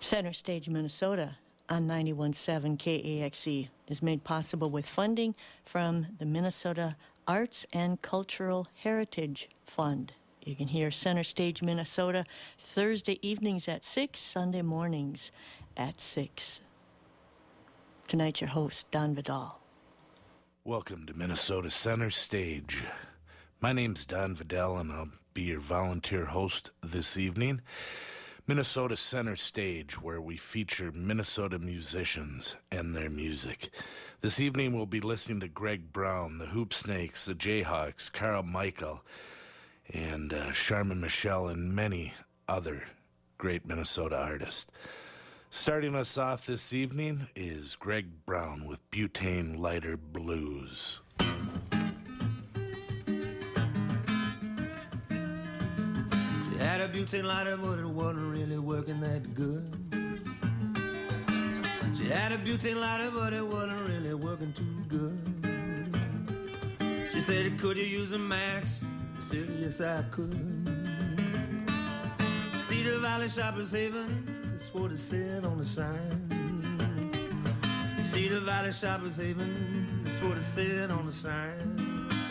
Center Stage, Minnesota on 91.7 KAXE is made possible with funding from the Minnesota Arts and Cultural Heritage Fund. You can hear Center Stage, Minnesota Thursday evenings at 6, Sunday mornings at 6. Tonight, your host, Don Vidal. Welcome to Minnesota Center Stage. My name's Don Vidal, and I'll be your volunteer host this evening. Minnesota Center Stage, where we feature Minnesota musicians and their music. This evening we'll be listening to Greg Brown, the Hoop Snakes, the Jayhawks, Carl Michael, and Charmin Michelle, and many other great Minnesota artists. Starting us off this evening is Greg Brown with Butane Lighter Blues. Had a butane lighter, but it wasn't really working that good. She had a butane lighter, but it wasn't really working too good. She said, could you use a match? I said, yes, I could. Cedar Valley Shoppers Haven, that's what it said on the sign. Cedar Valley Shoppers Haven, that's what it said on the sign.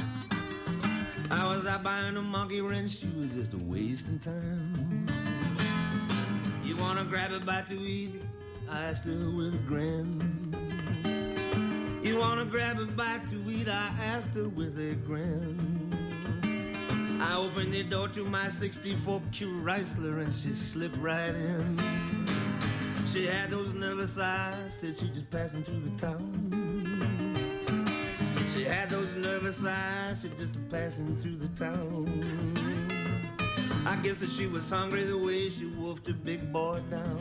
I was out buying a monkey wrench, she was just a wasting time. You wanna grab a bite to eat? I asked her with a grin. You wanna grab a bite to eat? I asked her with a grin. I opened the door to my 64 Q Chrysler and she slipped right in. She had those nervous eyes, said she just passing through the town. She had those nervous eyes, she just passing through the town. I guess that she was hungry the way she wolfed a big boy down.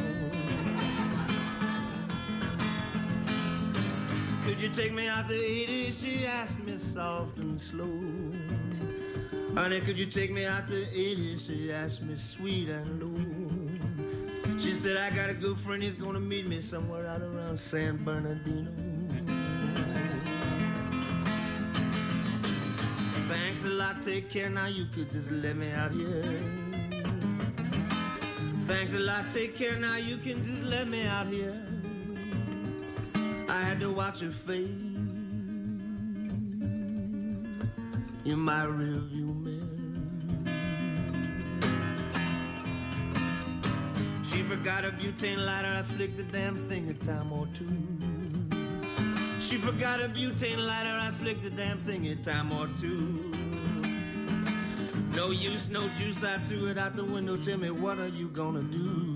Could you take me out to 80? She asked me soft and slow. Honey, could you take me out to 80? She asked me sweet and low. She said, I got a good friend, he's gonna meet me somewhere out around San Bernardino. Thanks a lot, take care, now you could just let me out here. Thanks a lot, take care, now you can just let me out here. I had to watch her fade in my rearview mirror. She forgot a butane lighter, I flicked the damn thing a time or two. She forgot a butane lighter, I flicked the damn thing a time or two. No use, no juice, I threw it out the window. Tell me, what are you gonna do?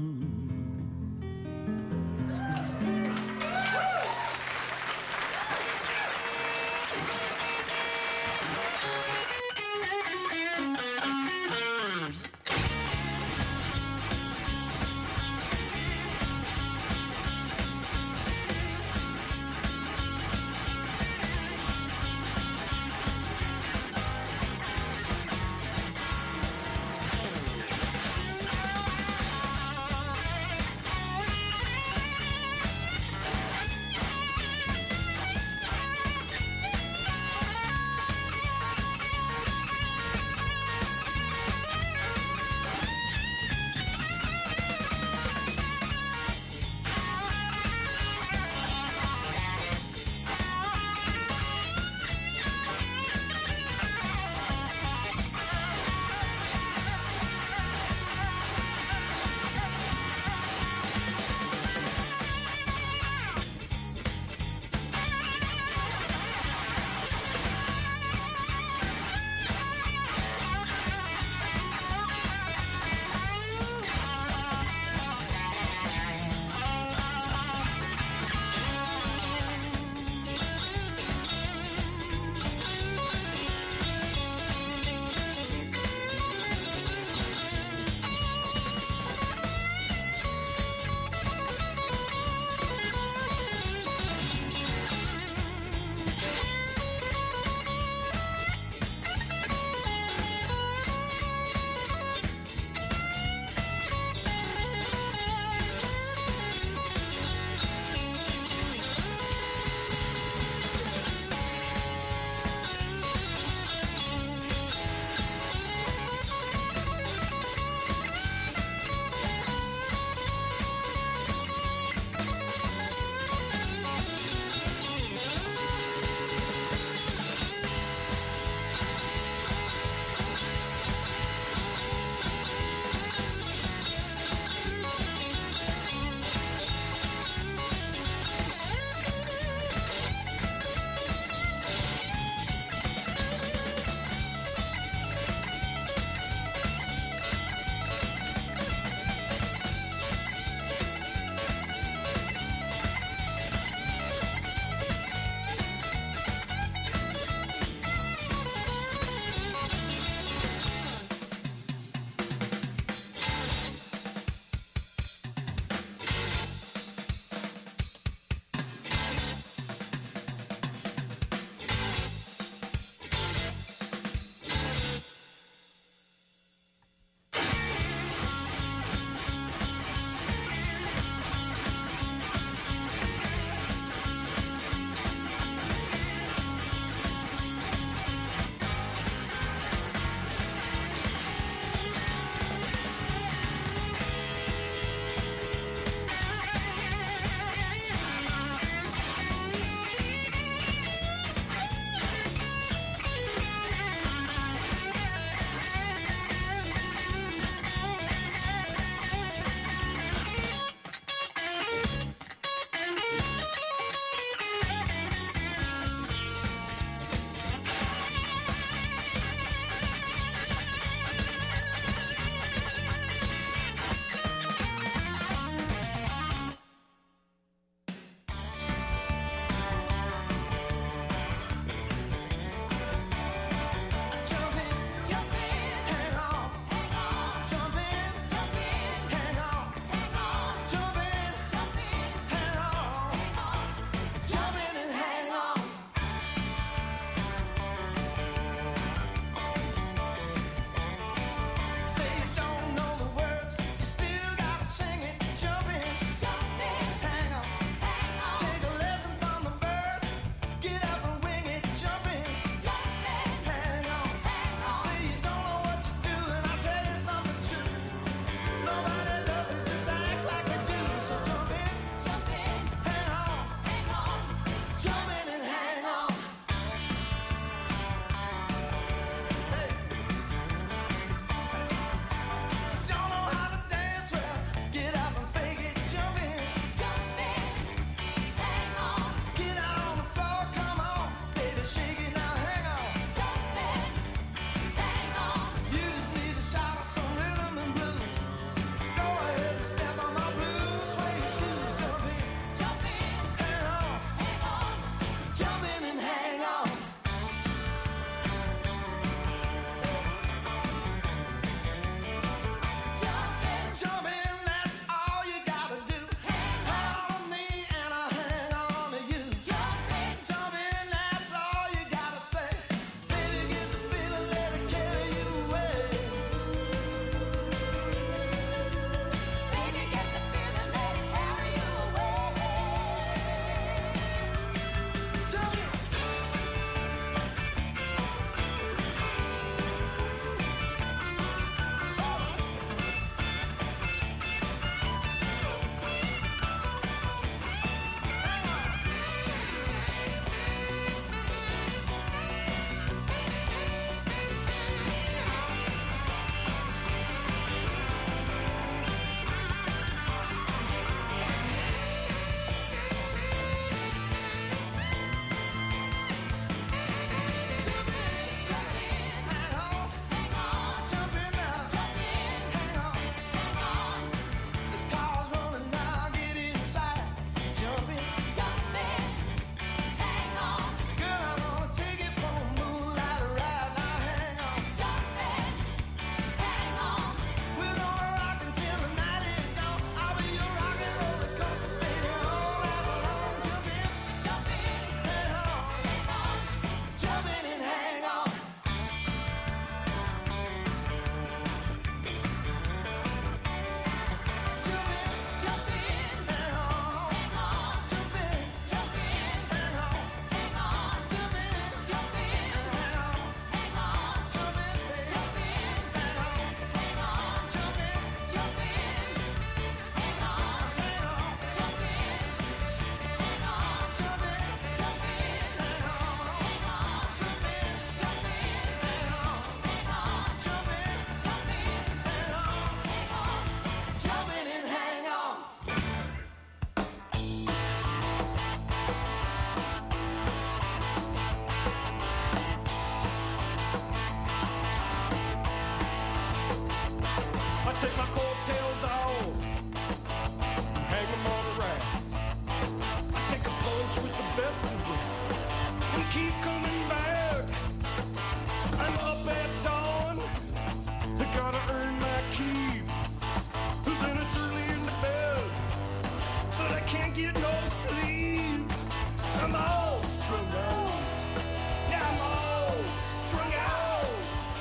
can't get no sleep. I'm all strung out. Yeah, I'm all strung out.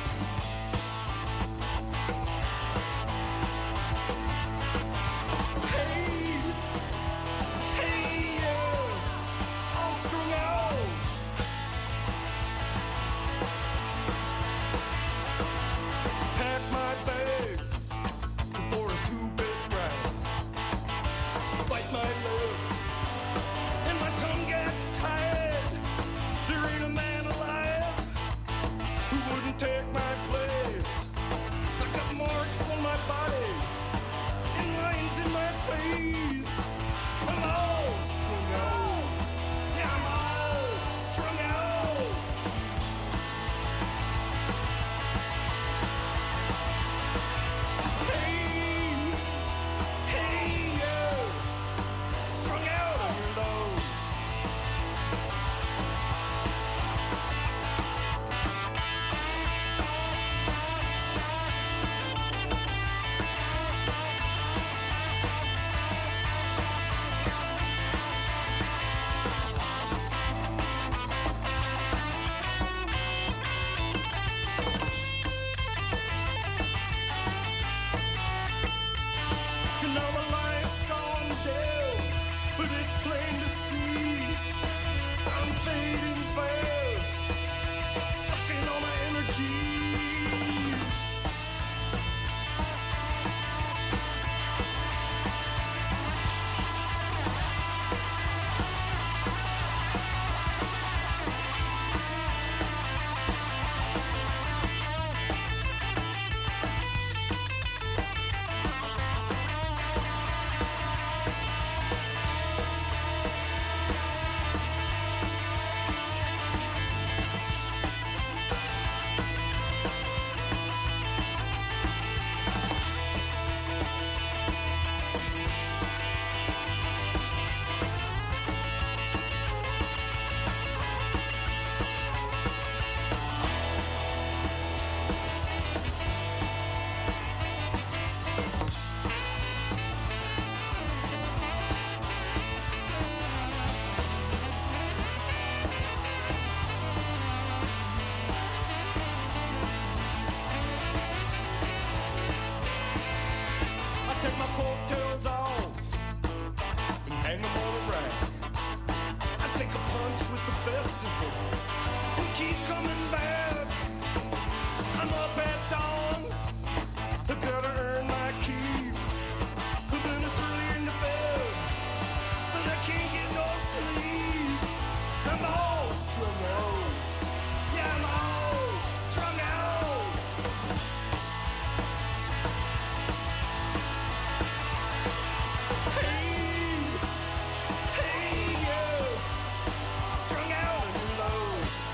Hey, hey, yeah, all strung out. Pack my bag for a two-bit ride. Bite my lip, and my tongue gets tied. There ain't a man alive who wouldn't take my place. I got marks on my body and lines in my face. I'm all strung out. Yeah, I'm all strung out. Hey, hey, yeah, strung out on your load. And now my life's gone down, but it's plain to see I'm fading fast, sucking all my energy. I take my coattails off and hang them on a rack. I take a punch with the best of them and keep coming back. I'm up at dawn, I gotta earn my keep. But then it's early in the bed, but I can't get no sleep. I'm all strung out. Yeah, I'm all strung out. Hey, hey, yeah, strung out and low.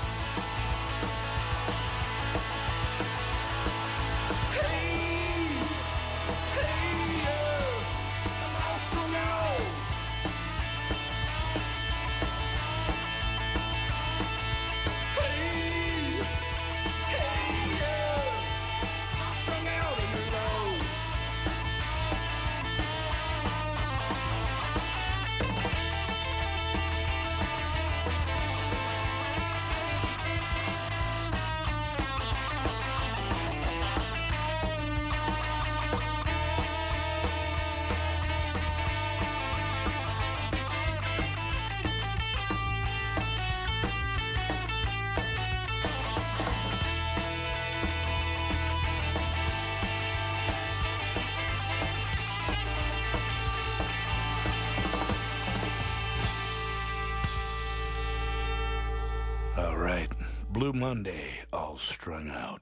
Hey, hey, yeah, I'm all strung out. Hey, hey, yeah, strung out and low. All right, Blue Monday, all strung out.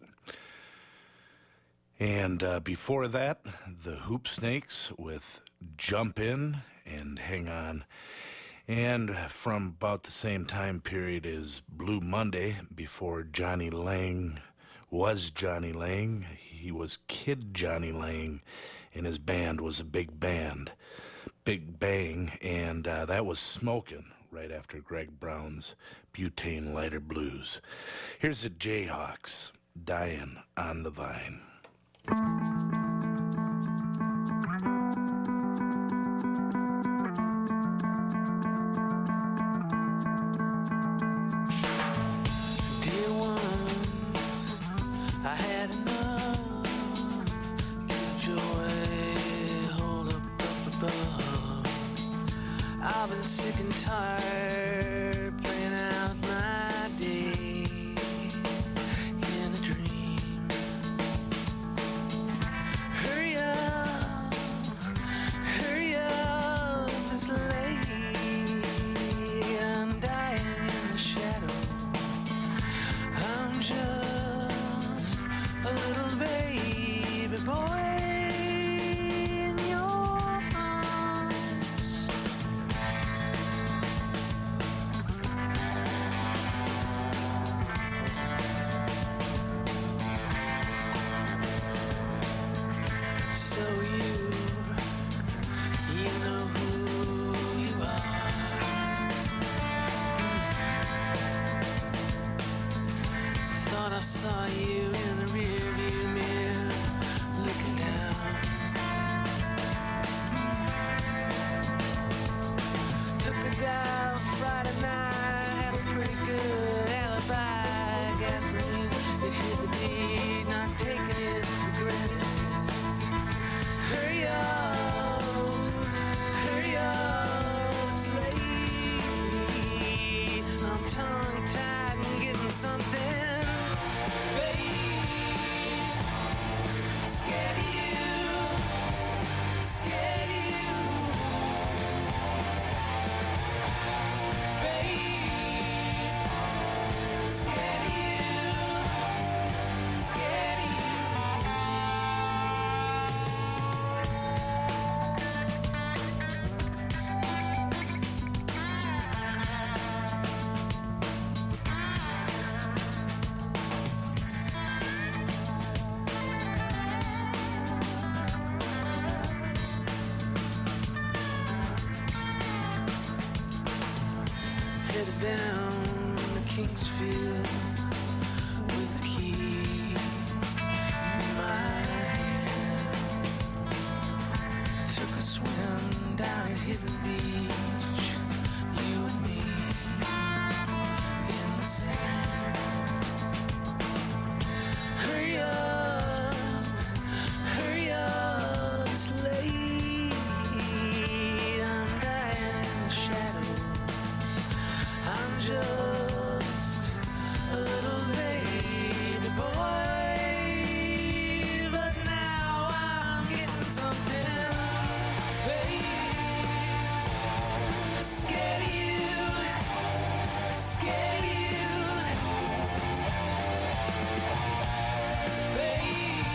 And before that, the Hoop Snakes with Jump In and Hang On. And from about the same time period as Blue Monday, before Johnny Lang was Johnny Lang, he was Kid Johnny Lang, and his band was a big band, Big Bang, and that was Smokin', right after Greg Brown's Butane Lighter Blues. Here's the Jayhawks, Dying on the Vine. tired, playing out my day in a dream. Hurry up, it's late. I'm dying in the shadow. I'm just a little baby boy. I saw you in the rearview mirror, looking down. Took the dial Friday night, had a pretty good alibi. Gasoline, they hit the deed, not taking it for granted. Hurry up, it's late. I'm tongue-tied and getting something. Headed down to Kingsfield with the key in my hand. Took a swim down at Hidden Beach, you and me in the sand. Hurry up, it's late. I'm dying in the shadow. I'm just a little baby boy, but now I'm getting something, babe. Scared of you, scared of you, babe.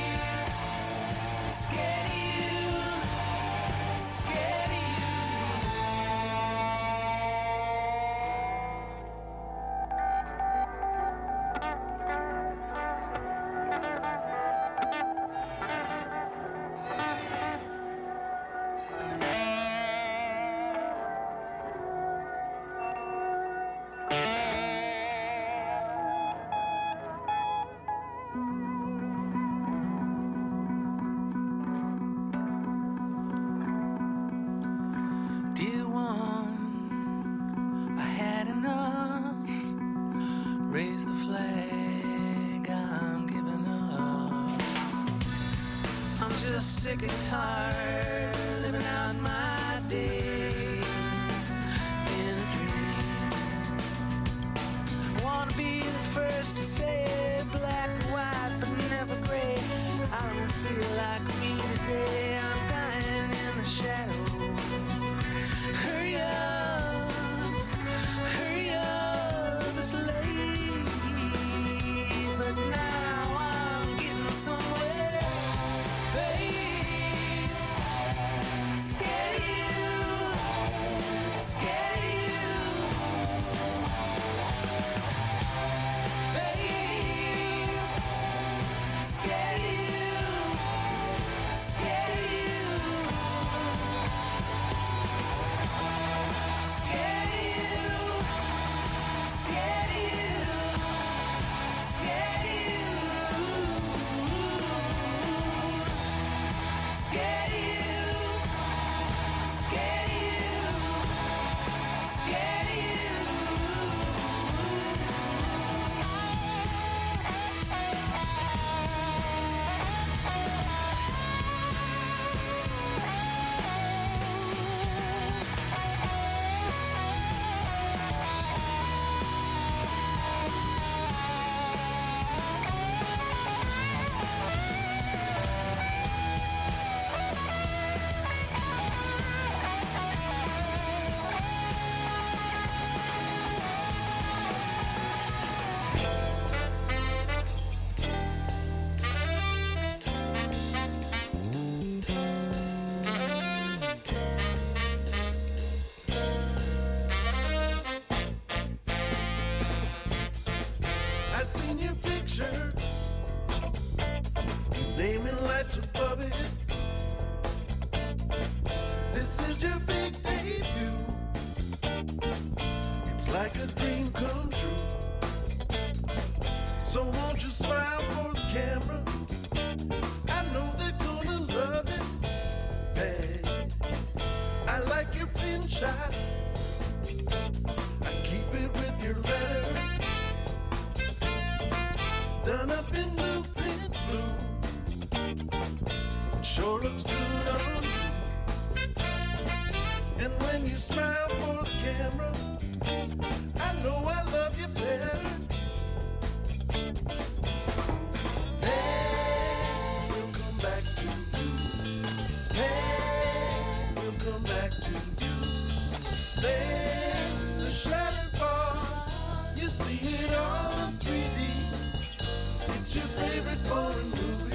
Scared of you, scared of you. Dear one, I had enough. Raise the flag, I'm giving up. I'm just sick and tired, living out my day in a dream. I wanna be the first to say black and white, but never gray. I don't feel like me today. I'm dying in the shadow. Hurry up, it's late. But now I'm getting somewhere, babe. Scared like a dream come true. So won't you smile for the camera? I know they're gonna love it. Hey, I like your pin shot. I keep it with your letter, done up in blue, painted blue. Sure looks good on you. And when you smile for the camera, I know I love you better. Hey, we'll come back to you. Hey, we'll come back to you. Then the shattered bar, you see it all in 3D. It's your favorite foreign movie.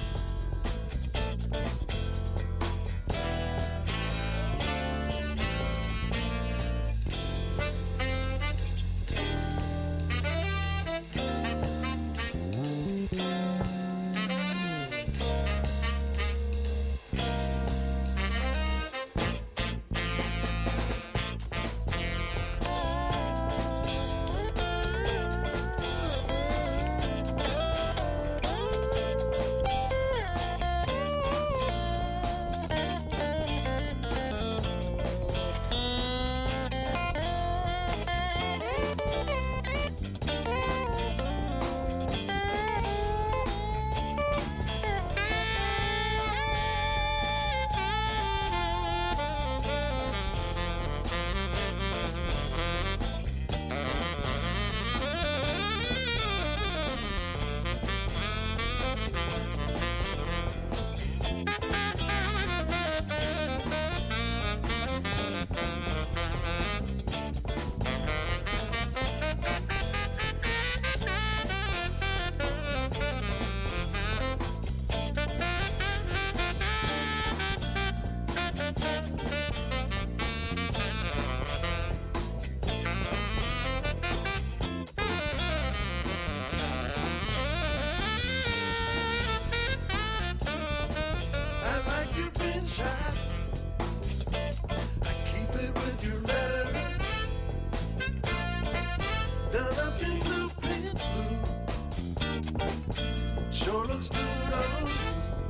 Sure looks good on you.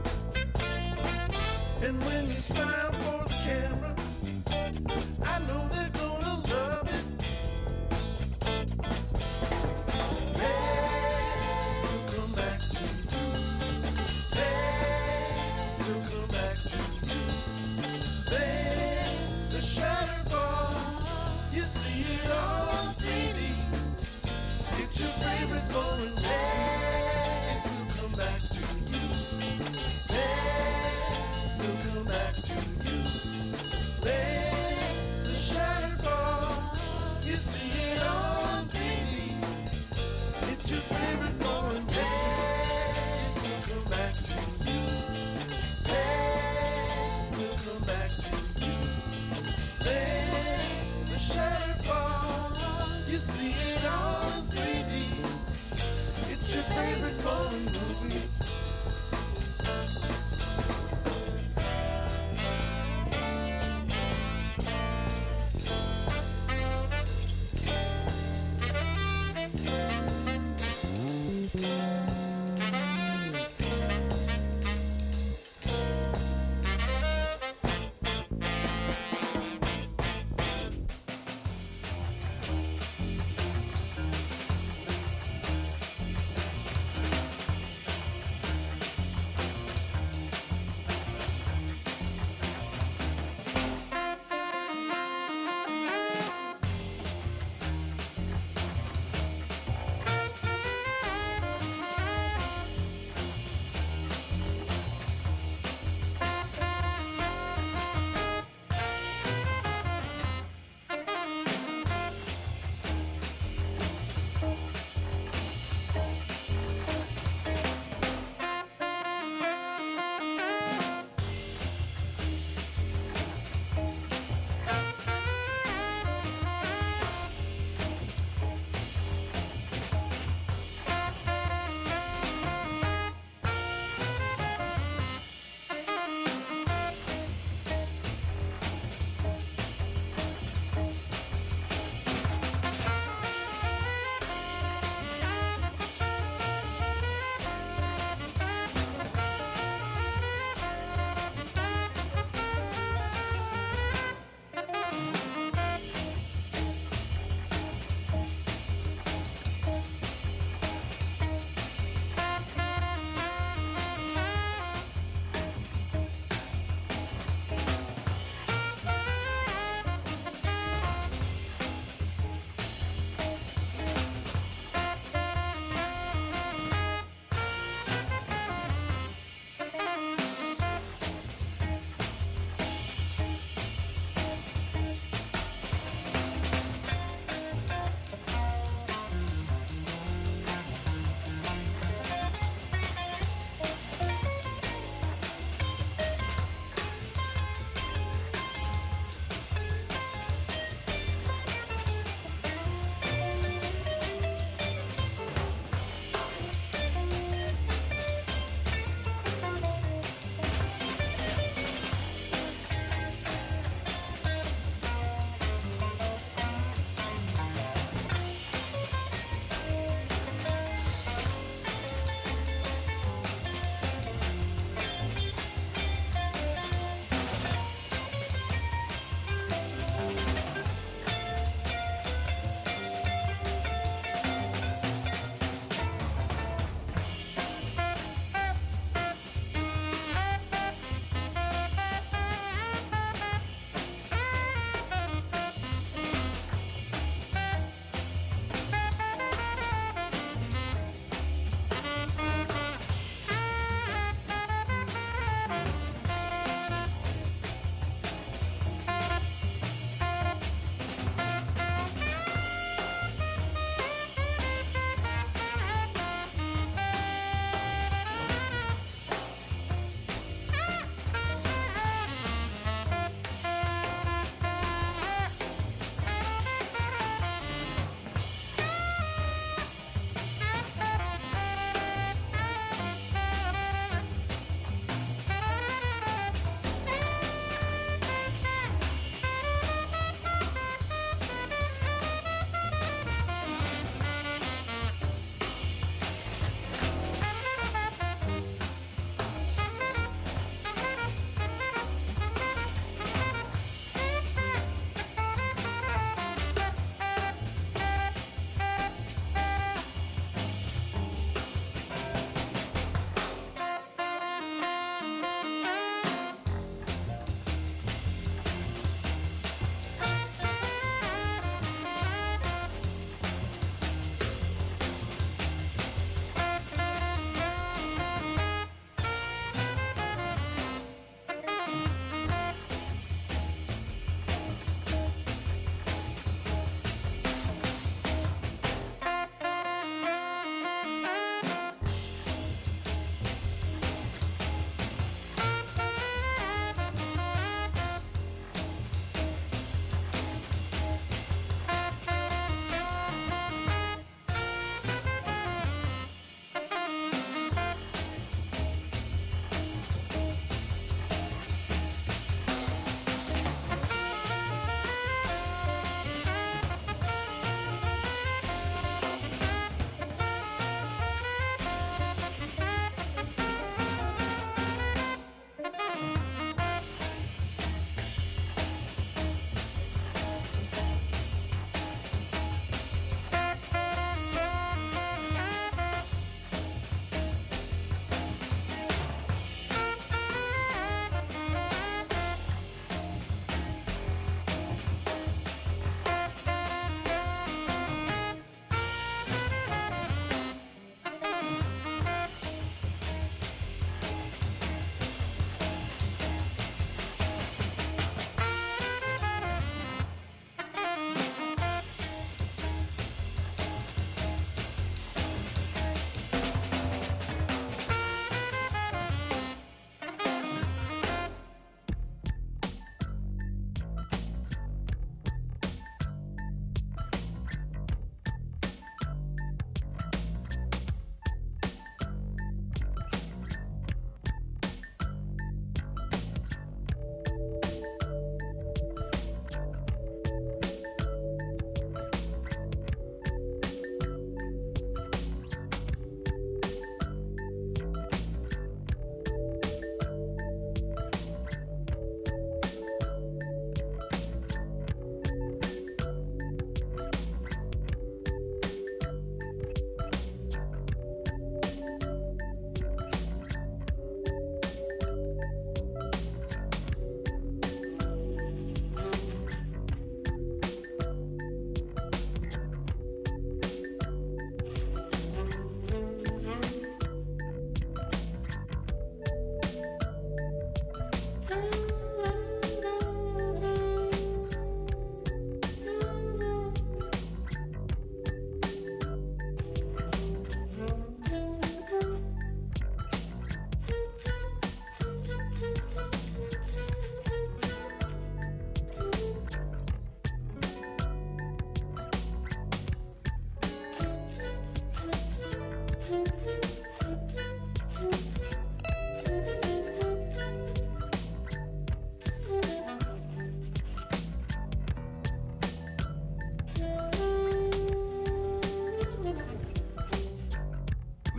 And when you smile for the camera, I know they're gonna love it. Hey, we'll come back to you. Hey, we'll come back to you. Then the shattered bar, you see it all in 3D. It's your favorite foreign movie. Back to you. Hey, we'll come back to you.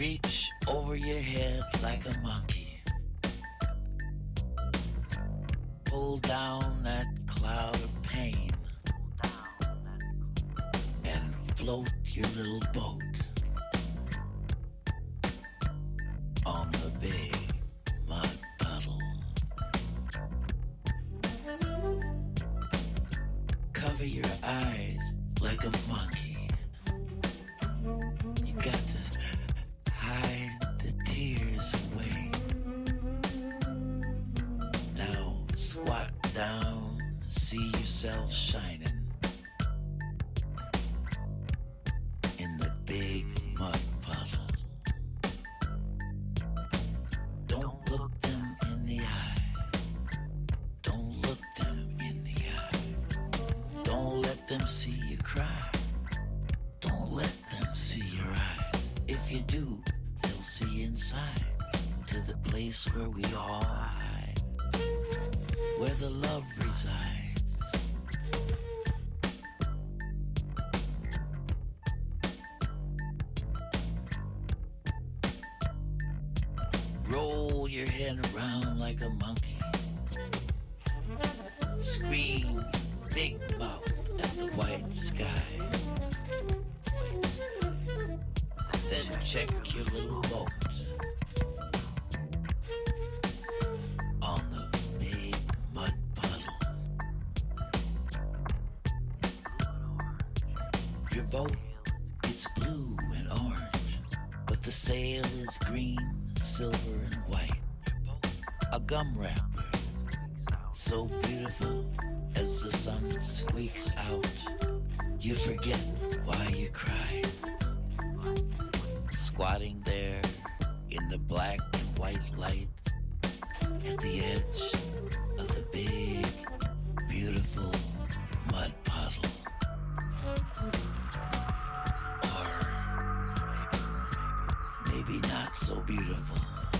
Reach over your head like a monkey. Pull down that cloud of pain and float your little boat on the big mud puddle. Cover your eyes like a monkey. You got to hide the tears away. Now squat down, see yourself shining in the big mud puddle. Don't look them in the eye. Don't look them in the eye. Don't let them see you cry. Don't let them see your eyes. If you do, they'll see inside to the place where we all hide, where the love resides. Roll your head around like a monkey. Scream big mouth at the white sky. White sky. Then check your little boat on the big mud puddle. Your boat, it's blue and orange, but the sail is green, silver and white. A gum wrapper, so beautiful as the sun squeaks out, you forget why you cried. Squatting there in the black and white light at the edge of the big, beautiful mud puddle. Or maybe not so beautiful.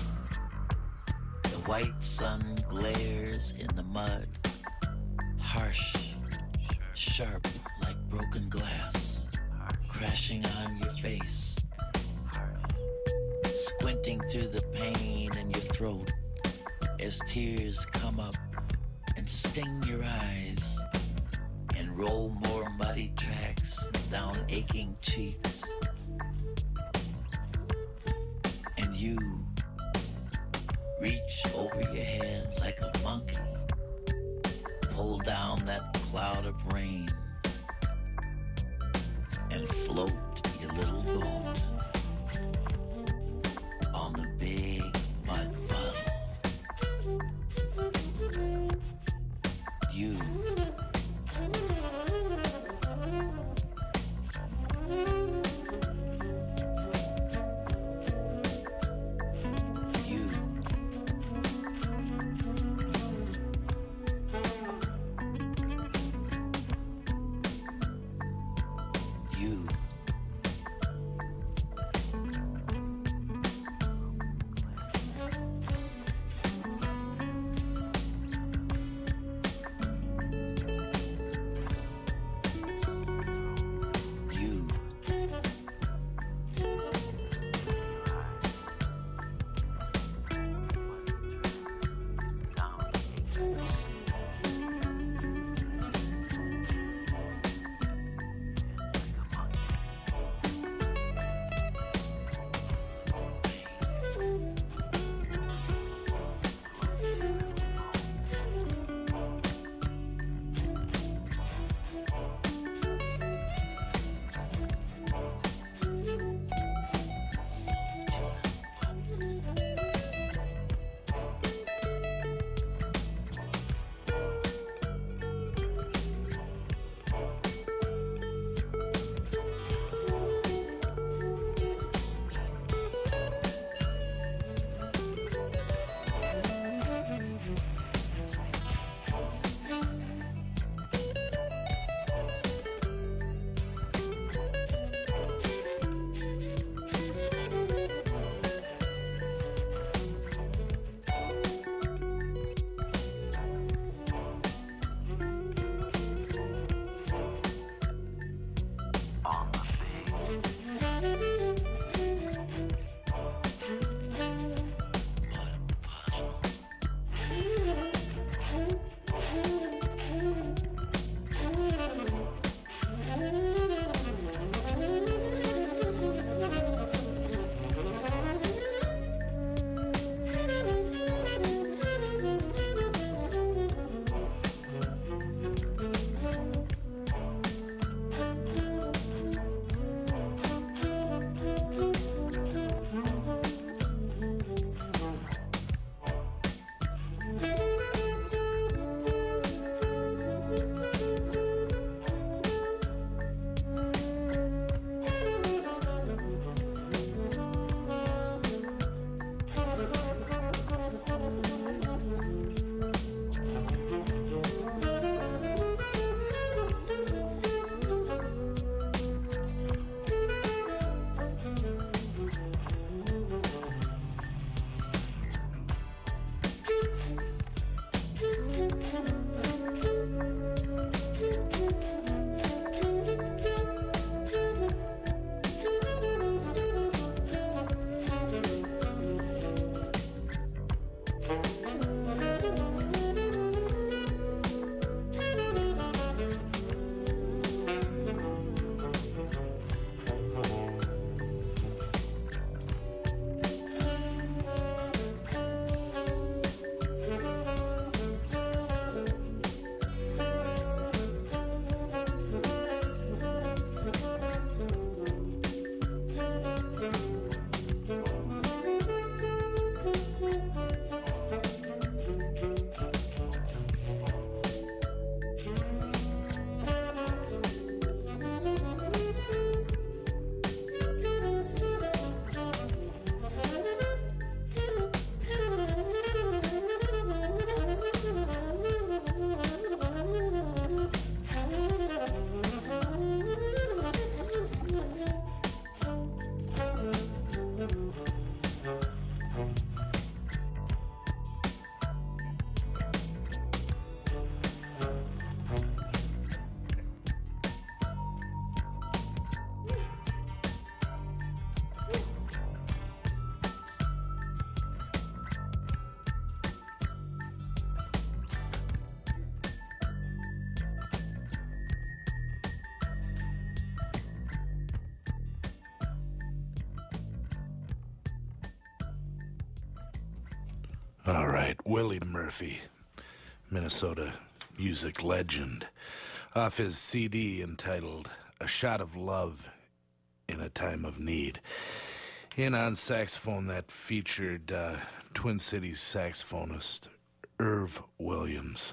The white sun glares in the mud, harsh, sharp like broken glass, crashing on your face, squinting through the pain in your throat as tears come up and sting your eyes and roll more muddy tracks down aching cheeks. And you reach over your head like a monkey, pull down that cloud of rain and float your little boat on the big mud puddle. You you All right, Willie Murphy, Minnesota music legend, off his CD entitled A Shot of Love in a Time of Need. In on saxophone that featured Twin Cities saxophonist Irv Williams.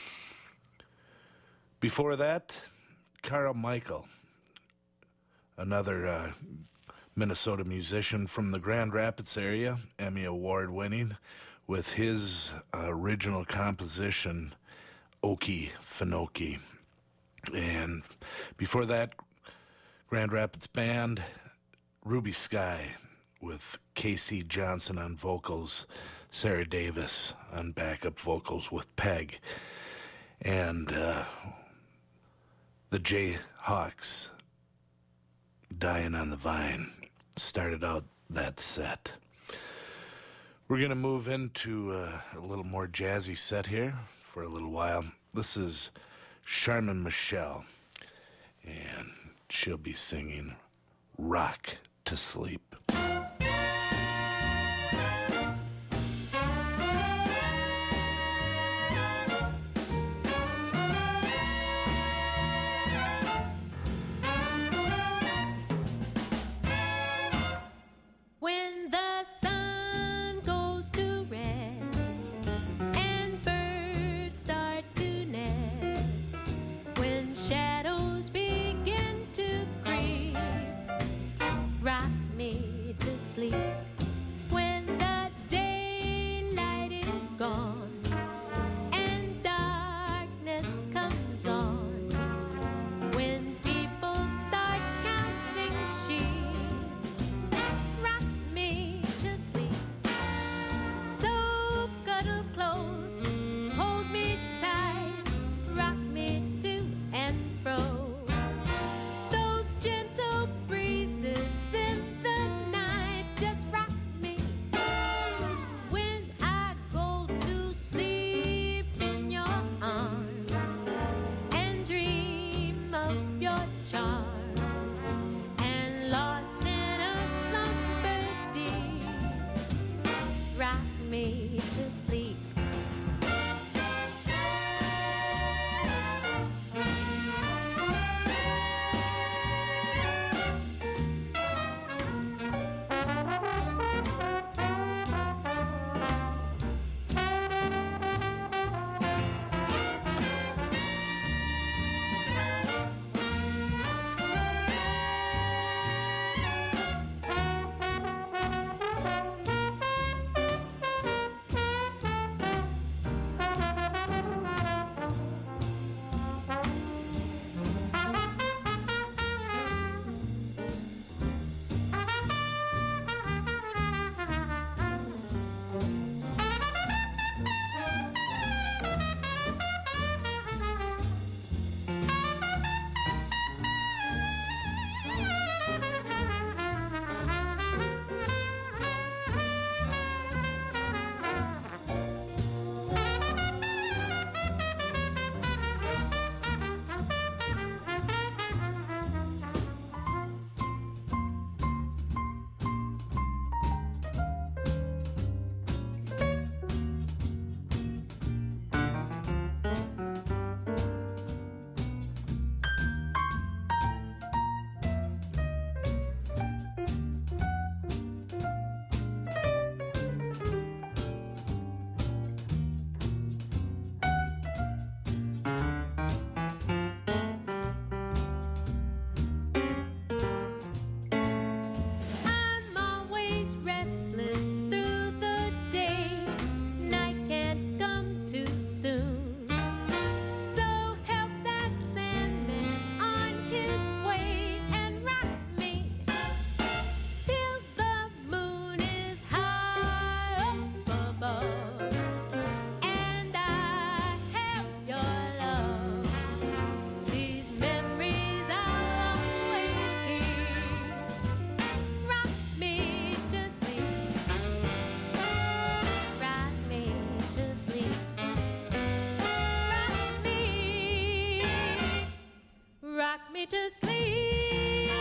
Before that, Carl Michael, another Minnesota musician from the Grand Rapids area, Emmy Award winning, with his original composition, Okie Finoki. And before that, Grand Rapids Band, Ruby Sky, with Casey Johnson on vocals, Sarah Davis on backup vocals with Peg, and the Jayhawks, Dying on the Vine, started out that set. We're going to move into a little more jazzy set here for a little while. This is Charmin Michelle, and she'll be singing Rock to Sleep. When the sun goes to rest and birds start to nest, when shadows begin to creep, rock me to sleep. When the daylight is gone and darkness comes on, when people start counting sheep, rock me to sleep. So cuddle close, hold me tight, rock me to and fro. Those gentle breezes in the night just rock me. When I go to sleep in your arms and dream of your charms, and lost in a slumber deep, rock me to sleep. I'm always restless through the day. Night can't come too soon. So help that Sandman on his way and rock me till the moon is high up above, and I have your love. These memories I'll always keep. Rock me to sleep. Rock me to sleep. Rock me to sleep.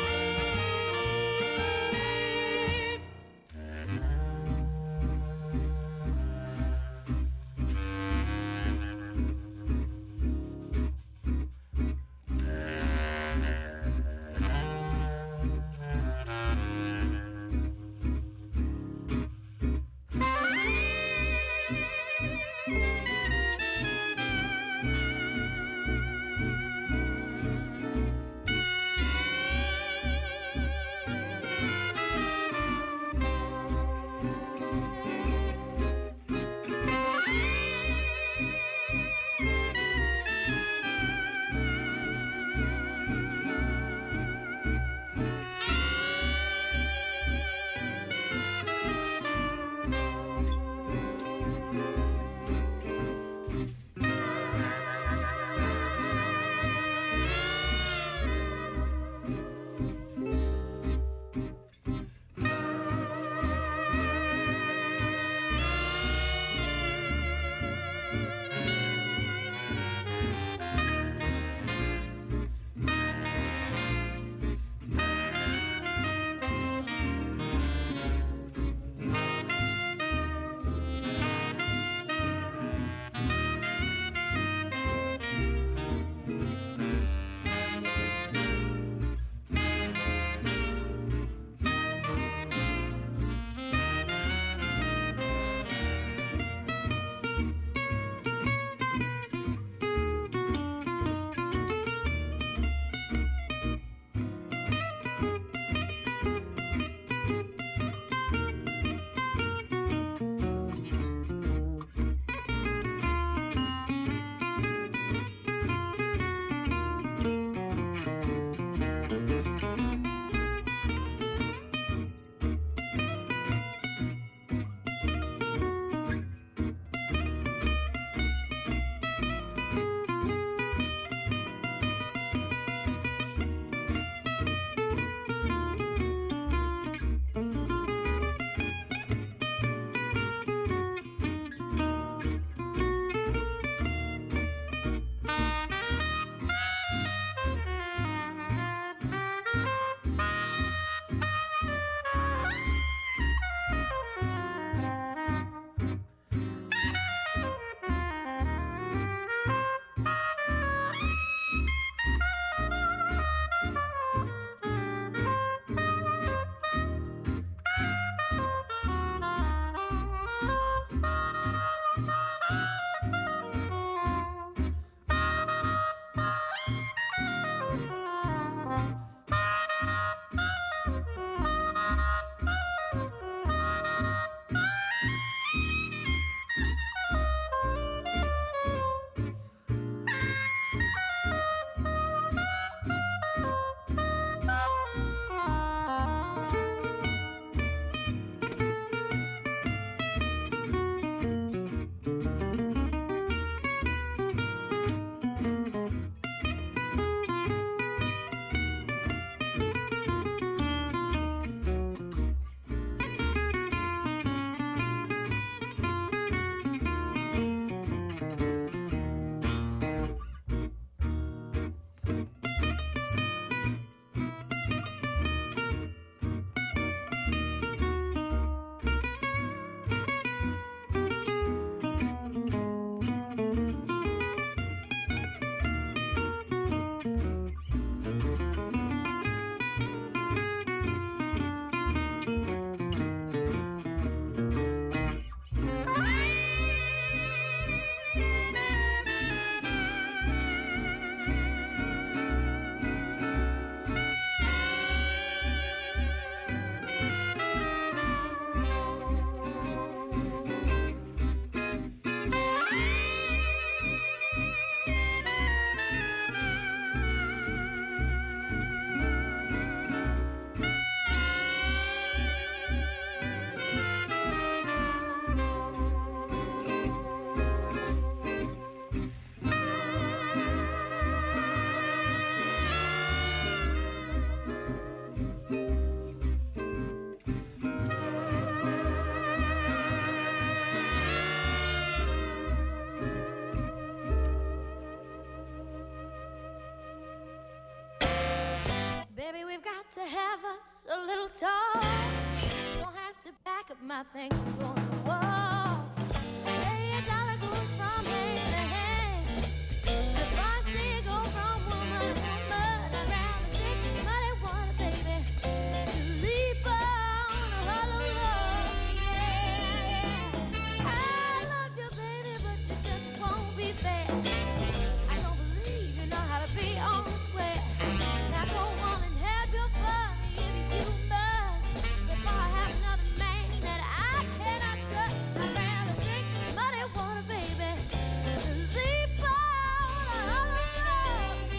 Baby, we've got to have us a little talk. Don't have to back up my things on the wall. Hey, a dollar goes from hand to hand. If I see it go from woman to woman, I'd rather drink muddy water, baby, to leap on a hollow log. Yeah, I love you, baby, but you just won't be fair. I don't believe you know how to be on the square. Now go on and have your fun if you must. If I have another man that I cannot trust, I'd rather drink muddy water, baby, to leap on a hollow log.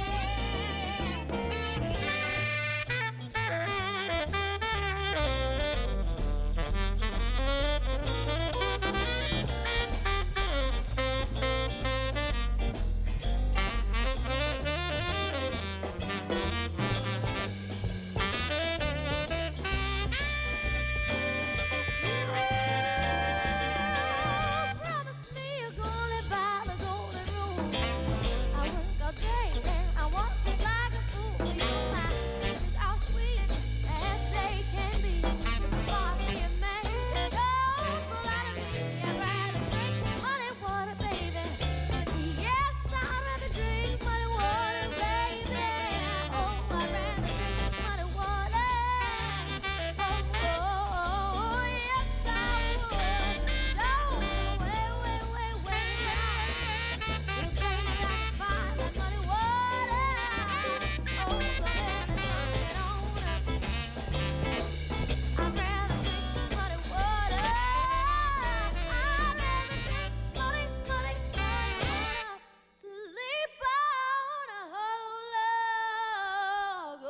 Promise me you're gonna live by the golden rule. I work all day and I walk just like a fool. You know my kisses are sweet as they can be. Before I see a man that goes full out of me, I'd rather drink muddy water, baby. Yes, I'd rather drink muddy water, baby. Oh, I'd rather drink muddy water. Oh, yes, I would. No, wait. You're gonna satisfy like muddy water. Oh, go ahead and turn it on up. I'd rather drink muddy water. I'd rather drink muddy water. Sleep on a whole log.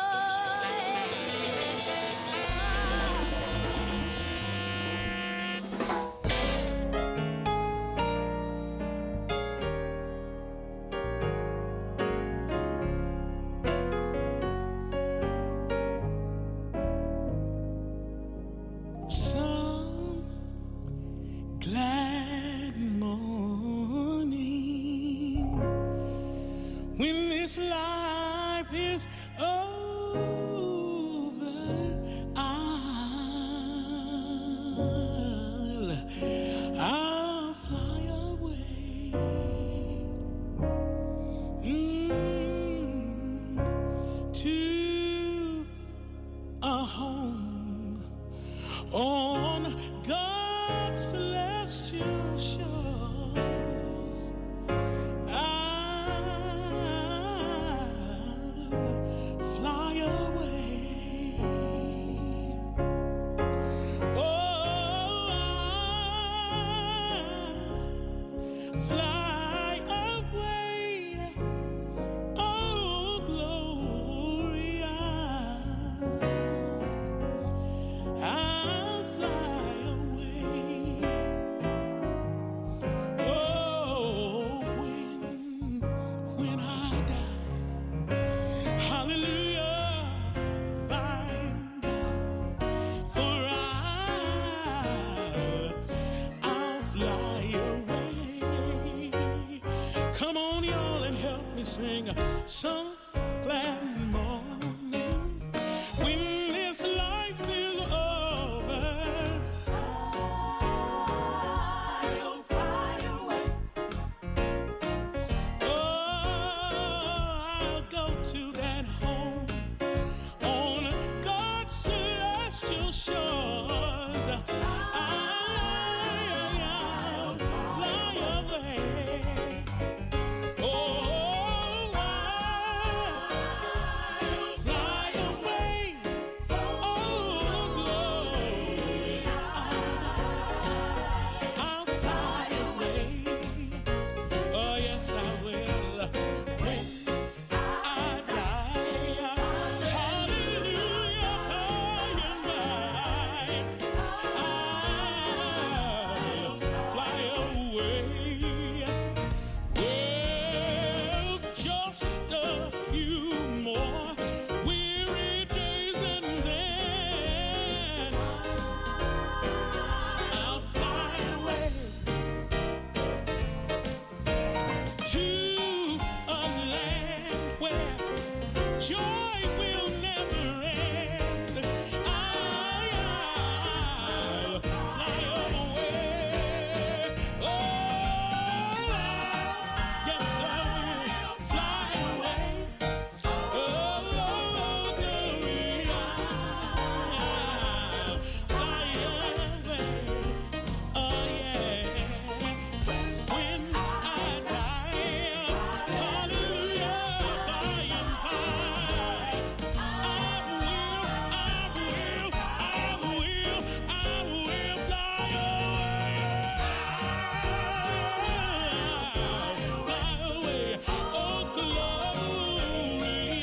Some glad morning when this life is over, I'll fly away to a home on God's celestial shores. I'll fly some glad morning when this life is over. I'll fly away. Oh, I'll go to that home on God's celestial shores. I'll fly away. Oh, I'll fly away. Oh, glory. I'll fly away. Oh, yes, I will. When I die, hallelujah, by and by, I'll fly away. Well, just a few more weary days and then I'll fly away to a land where joy will never end. I'll fly away. Oh, yes, I will fly away. Oh, glory, I'll fly away. Oh, yeah. When I die, hallelujah, by and by, I will fly away. Oh, glory,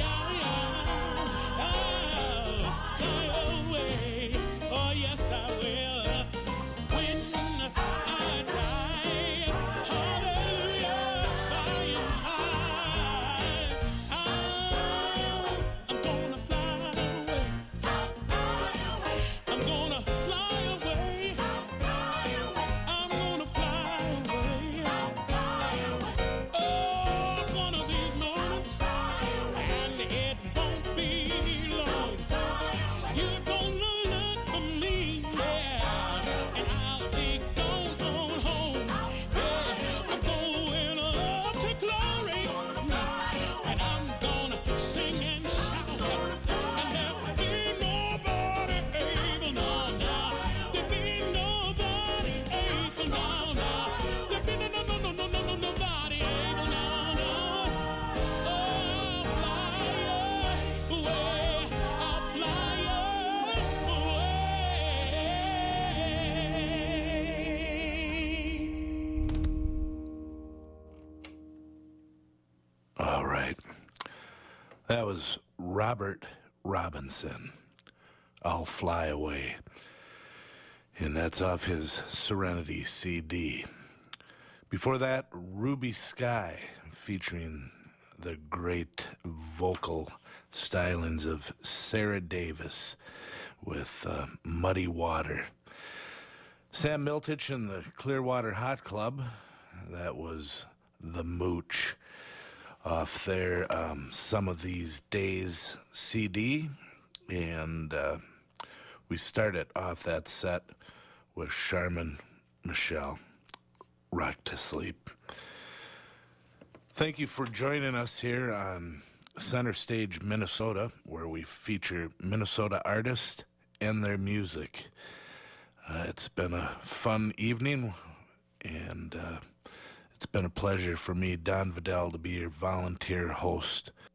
I'll fly away. Oh, yes, I will. When I die, hallelujah, by and by, I'm gonna fly away. I'm gonna fly away. I'm gonna fly away. Oh, one of these moments, and it won't be long. You're gonna look for me, yeah, and I'll be gone home. Yeah, I'm going up to glory, and I'm gonna sing and shout, and there'll be nobody able now. There'll be nobody able now. There'll be nobody able now. Oh, I'll fly away. I'll fly away. All right. That was Robert Robinson. I'll Fly Away. And that's off his Serenity CD. Before that, Ruby Sky, featuring the great vocal stylings of Sarah Davis with Muddy Water. Sam Miltich and the Clearwater Hot Club, that was The Mooch off their Some of These Days CD. And we started off that set with Charmin Michelle, Rock to Sleep. Thank you for joining us here on Center Stage, Minnesota, where we feature Minnesota artists and their music. It's been a fun evening, and it's been a pleasure for me, Don Vidal, to be your volunteer host